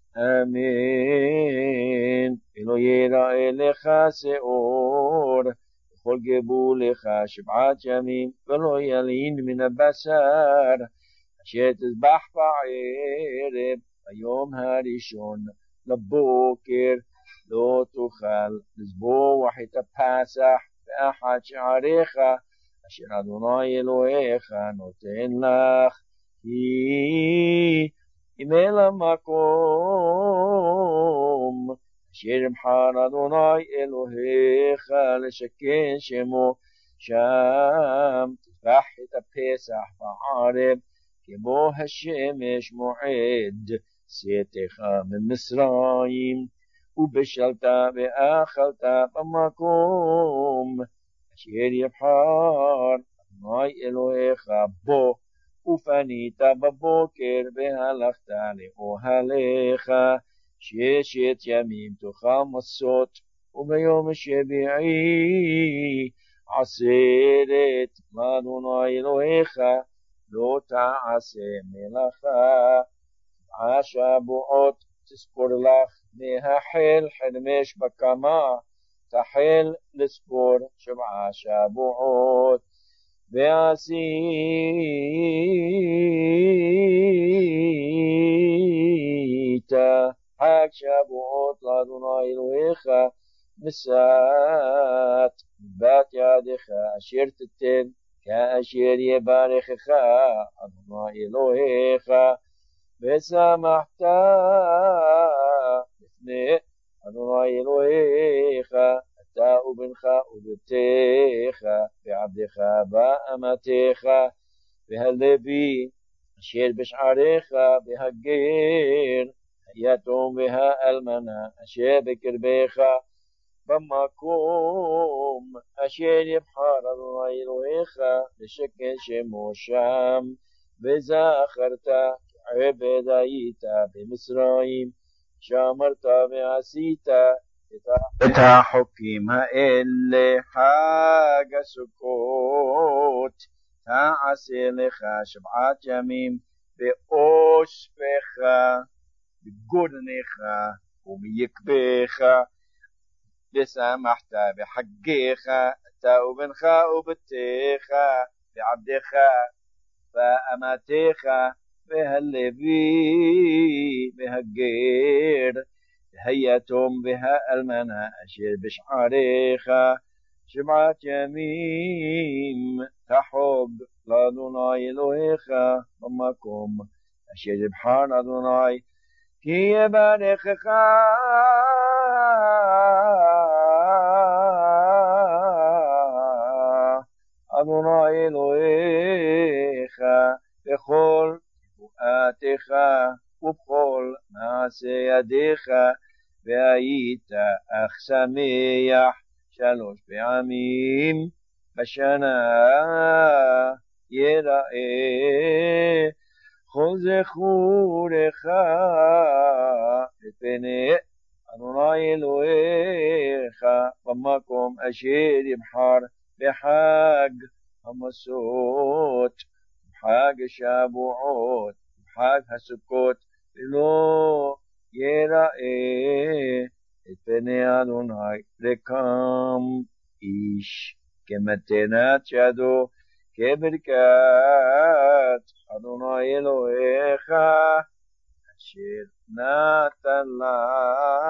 אמן. ולא ייראה לך שאור, וכל גבו לך 7 ימים, ולא ילין מן הבשר, אשר תזבח בערב, ביום הראשון לבוקר, לא תוכל לזבוח את הפסח באחד שעריך, אשר אדוני אלוהיך נותן לך, אם אל המקום אשר יבחר אדוני אלוהיך לשכן שמו, שם תזבח את הפסח בערב, כמו השמש מועד צאתך ממצרים, ובשלת ואכלת במקום אשר יבחר אדוני אלוהיך בו, ופנית בבוקר והלכת לאוהליך, 6 ימים תאכל מצות, וביום השביעי 10 לאדוני אלוהיך, לא תעשה מלאכה. 7 שבועות תספור לך מהחל חרמש בקמה, תחל לספור 7 שבועות. ועשית חג שבועות לאדוני אלוהיך, משאת בת ידך אשר תיתן, כאשר יברכך אדוני אלוהיך, ושמחת לפני אדוני אלוהיך, אתה ובנך ובתך, ועבדך ואמתך, והלוי אשר בשעריך, והגר, היתום והאלמנה אשר בקרבך, במקום אשר יבחר אדוני אלוהיך לשכן שמו שם, וזכרת כעבד היית במצרים, שאמרת ועשית את החוקים האלה. חג הסוכות תעשה לך 7 ימים באוספך, בגודנך ומיקבך, ושמחת בחגיך, אתה ובנך ובתך, ועבדך ואמתך, והלוי והגר, והיתום והאלמנה אשר בשעריך, 7 ימים תחוג לאדוני אלוהיך במקום אשר יבחר אדוני, כי יברכך אדוני אלוהיך בכל תבואתך ובכל מעשה ידיך, והיית אך שמח 3 פעמים בשנה. יראה כל זכורך את פני אדוני אלוהיך במקום אשר יבחר, בחג המסות, בחג השבועות, בחג הסוכות, ולא יראה את פני אדוני רקם איש כמתנת ידו, כברכת אדוני אלוהיך אשר נתן לך.